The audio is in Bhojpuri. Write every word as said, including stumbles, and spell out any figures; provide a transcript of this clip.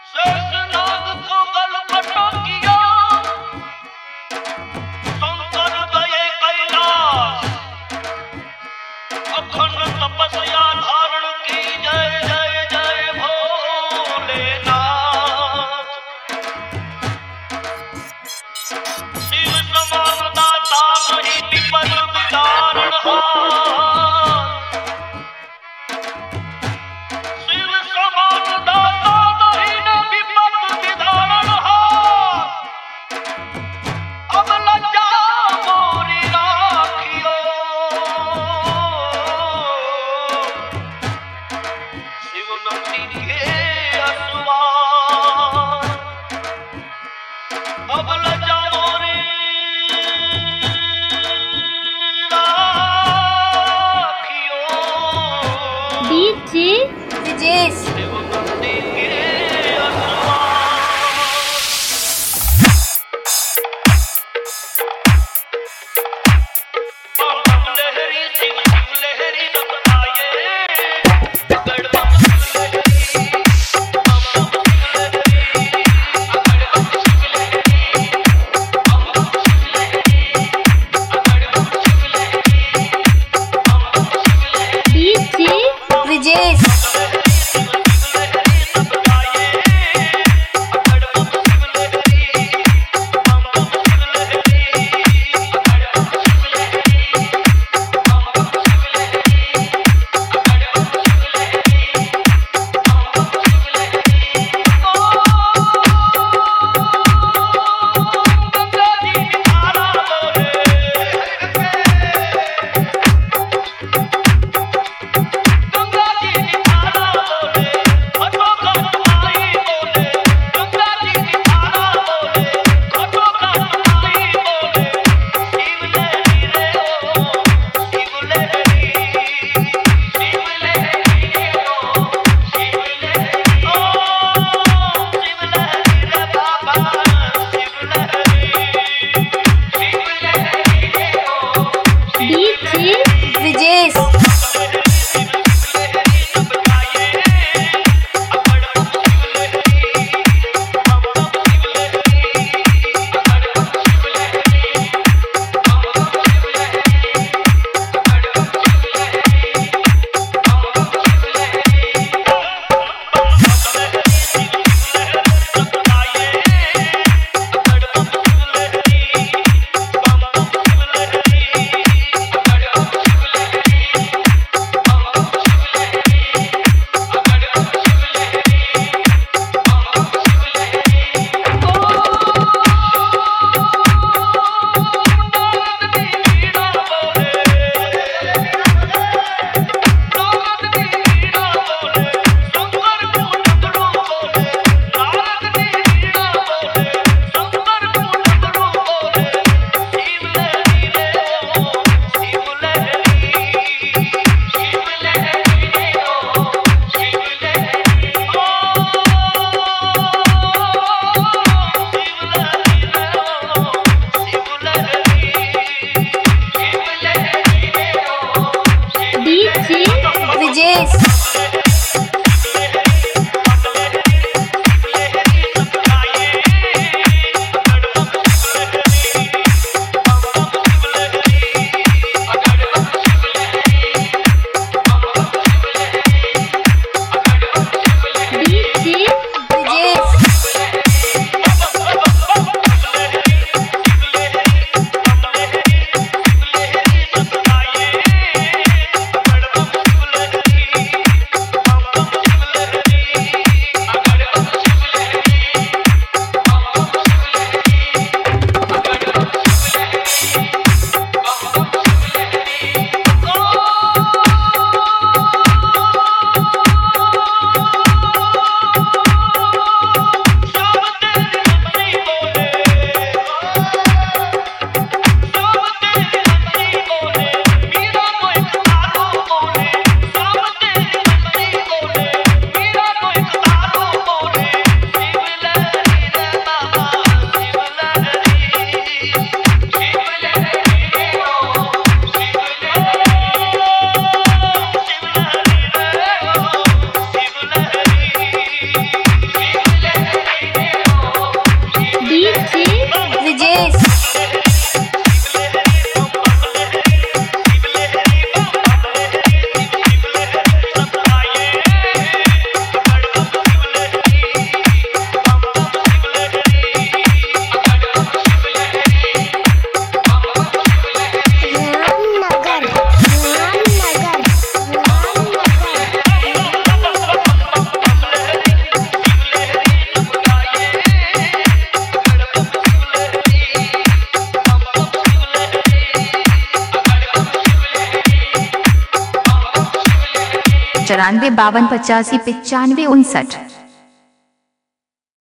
शेषनाग को गलपटो किया, शंकर गए कैलाश, अखंड तपस्या धारण की। जय जय जय भोलेनाथ। शिव समान दाता नहीं विपद विदारण हार। शिव समान दाता नहीं न विपद विदारण हार। अब लज्जा मोरी राखियो, शिव नंदी के असवार। अब लज्जा मोरी राखियो, डीजे ब्रिजेश शिव नंदी के असवार। बम बम लहरी शिव शिव लहरी सब आए। अगड़ बम शिव लहरी, बम बम शिव लहरी, अगड़ बम शिव लहरी, बम बम शिव लहरी, अगड़ बम शिव लहरी, बम बम शिव लहरी। डीजे ब्रिजेश लहरी शिव शिव चौरानवे बावन पचासी पचानवे उनसठ।